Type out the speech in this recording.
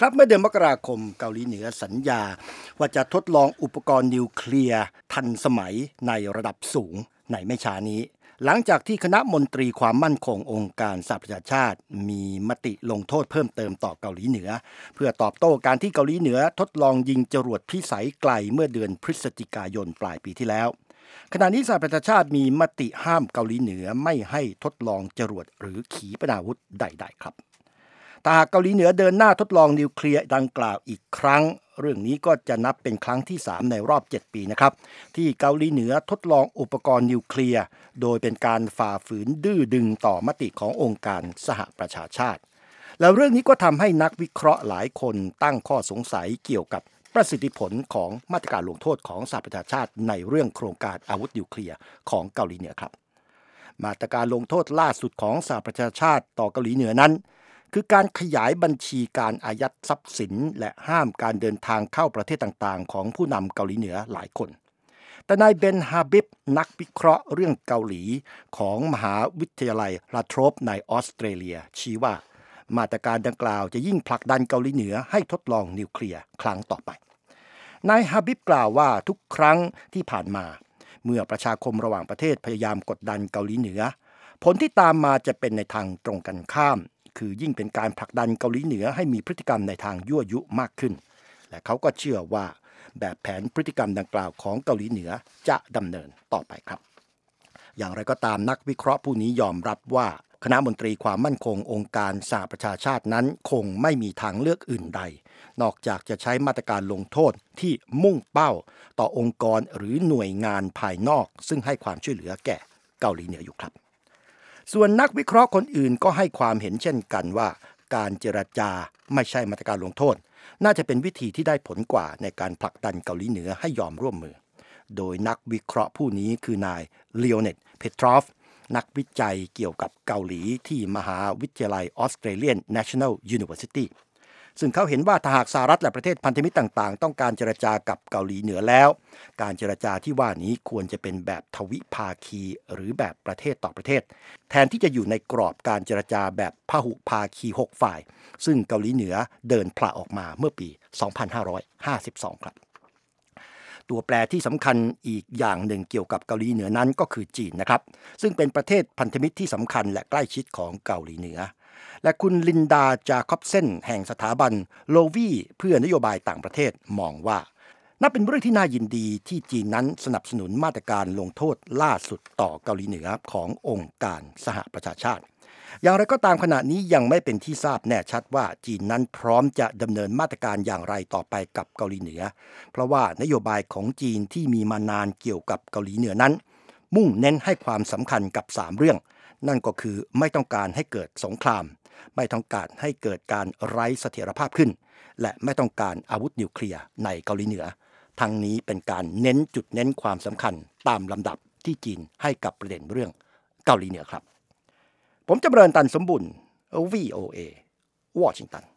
ครับเมื่อเดือนมกราคมเกาหลีเหนือสัญญาว่าจะทดลองอุปกรณ์นิวเคลียร์ทันสมัยในระดับสูงในไม่ช้านี้หลังจากที่คณะมนตรีความมั่นคงองค์การสหประชาชาติมีมติลงโทษเพิ่มเติมต่อเกาหลีเหนือเพื่อตอบโต้การที่เกาหลีเหนือทดลองยิงจรวดพิสัยไกลเมื่อเดือนพฤศจิกายนปลายปีที่แล้วขณะนี้สหประชาชาติมีมติห้ามเกาหลีเหนือไม่ให้ทดลองจรวดหรือขีปนาวุธใดๆครับแต่หากเกาหลีเหนือเดินหน้าทดลองนิวเคลียร์ดังกล่าวอีกครั้งเรื่องนี้ก็จะนับเป็นครั้งที่3ในรอบ7ปีนะครับที่เกาหลีเหนือทดลองอุปกรณ์นิวเคลียร์โดยเป็นการฝ่าฝืนดื้อดึงต่อมติขององค์การสหประชาชาติแล้วเรื่องนี้ก็ทำให้นักวิเคราะห์หลายคนตั้งข้อสงสัยเกี่ยวกับประสิทธิผลของมาตรการลงโทษของสหประชาชาติในเรื่องโครงการอาวุธนิวเคลียร์ของเกาหลีเหนือครับมาตรการลงโทษล่าสุดของสหประชาชาติต่อเกาหลีเหนือนั้นคือการขยายบัญชีการอายัดทรัพย์สินและห้ามการเดินทางเข้าประเทศต่างๆของผู้นำเกาหลีเหนือหลายคนแต่นายเบนฮาบิบนักวิเคราะห์เรื่องเกาหลีของมหาวิทยาลัยลาโทรปในออสเตรเลียชี้ว่ามาตรการดังกล่าวจะยิ่งผลักดันเกาหลีเหนือให้ทดลองนิวเคลียร์ครั้งต่อไปนายฮาบิบกล่าวว่าทุกครั้งที่ผ่านมาเมื่อประชาคมระหว่างประเทศพยายามกดดันเกาหลีเหนือผลที่ตามมาจะเป็นในทางตรงกันข้ามคือยิ่งเป็นการผลักดันเกาหลีเหนือให้มีพฤติกรรมในทางยั่วยุมากขึ้นและเขาก็เชื่อว่าแบบแผนพฤติกรรมดังกล่าวของเกาหลีเหนือจะดำเนินต่อไปครับอย่างไรก็ตามนักวิเคราะห์ผู้นี้ยอมรับว่าคณะมนตรีความมั่นคงองค์การสหประชาชาตินั้นคงไม่มีทางเลือกอื่นใดนอกจากจะใช้มาตรการลงโทษที่มุ่งเป้าต่อองค์กรหรือหน่วยงานภายนอกซึ่งให้ความช่วยเหลือแก่เกาหลีเหนืออยู่ครับส่วนนักวิเคราะห์คนอื่นก็ให้ความเห็นเช่นกันว่าการเจรจาไม่ใช่มาตรการลงโทษน่าจะเป็นวิธีที่ได้ผลกว่าในการผลักดันเกาหลีเหนือให้ยอมร่วมมือโดยนักวิเคราะห์ผู้นี้คือนายเลโอเนตเพทรอฟนักวิจัยเกี่ยวกับเกาหลีที่มหาวิทยาลัย Australian National University ซึ่งเขาเห็นว่าถ้าหากสหรัฐและประเทศพันธมิตรต่างๆต้องการเจรจากับเกาหลีเหนือแล้วการเจรจาที่ว่านี้ควรจะเป็นแบบทวิภาคีหรือแบบประเทศต่อประเทศแทนที่จะอยู่ในกรอบการเจรจาแบบพหุภาคี6ฝ่ายซึ่งเกาหลีเหนือเดินผละออกมาเมื่อปี 2552 ครับตัวแปรที่สำคัญอีกอย่างหนึ่งเกี่ยวกับเกาหลีเหนือนั้นก็คือจีนนะครับซึ่งเป็นประเทศพันธมิตรที่สำคัญและใกล้ชิดของเกาหลีเหนือและคุณลินดาจาคอบเซนแห่งสถาบันโลวีเพื่อนโยบายต่างประเทศมองว่านับเป็นเรื่องที่น่ายินดีที่จีนนั้นสนับสนุนมาตรการลงโทษล่าสุดต่อเกาหลีเหนือขององค์การสหประชาชาติอย่างไรก็ตามขณะนี้ยังไม่เป็นที่ทราบแน่ชัดว่าจีนนั้นพร้อมจะดำเนินมาตรการอย่างไรต่อไปกับเกาหลีเหนือเพราะว่านโยบายของจีนที่มีมานานเกี่ยวกับเกาหลีเหนือนั้นมุ่งเน้นให้ความสำคัญกับ3เรื่องนั่นก็คือไม่ต้องการให้เกิดสงครามไม่ต้องการให้เกิดการไร้เสถียรภาพขึ้นและไม่ต้องการอาวุธนิวเคลียร์ในเกาหลีเหนือทั้งนี้เป็นการเน้นจุดเน้นความสำคัญตามลำดับที่จีนให้กับประเด็นเรื่องเกาหลีเหนือครับผมจำเริญตันสมบุญ VOA วอชิงตัน